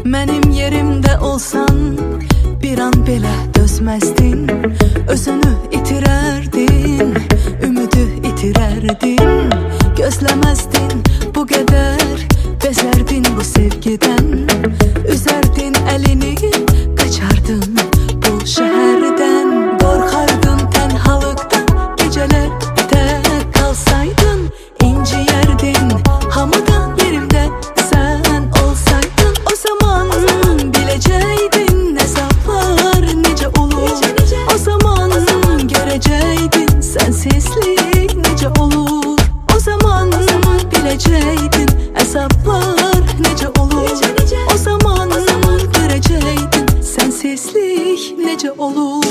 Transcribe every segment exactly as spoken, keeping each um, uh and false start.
Mənim yerimdə olsan bir an belə dözməzdin. Özünü itirərdin, ümidi itirərdin. Gözləməzdin bu qədər, bezərdin bu sevgidən. Üzərdin əlini, qaçardın bu şəhərdən. Qorxardın tənhalıqdan, gecələr tək qalsaydın. İnciyərdin hamıdan yerimdə sən olsaydın. O zaman biləcəydin əzablar necə olur. O zaman görəcəydin sənsizlik necə olur. O zaman biləcəydin əzablar necə olur. O zaman görəcəydin sənsizlik necə olur.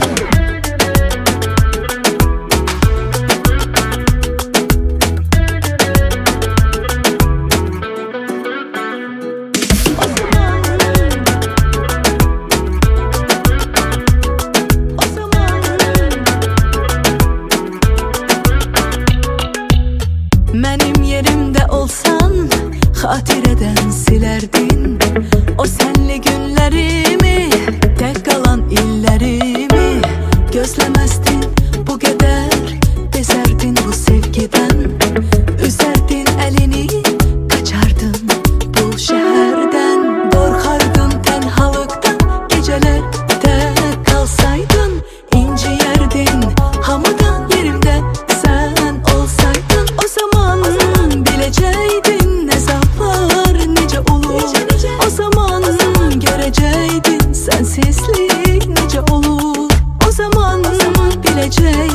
Mənim yerimdə olsan xatirədən silərdin. O sənli günlərimi, tək qalan illərimi. Gözləməzdin bu qədər, bezərdin bu sevgidən. Üzərdin əlini, qaçardın bu şəhərdən. Qorxardın tənhalıqdan, gecələr tək qalsaydın. İnciyərdin hamıdan yerimdə sən olsaydın. O zaman biləcəydin əzablar necə olur. O zaman görəcəydin sənsizlik necə olur. O zaman biləcəydin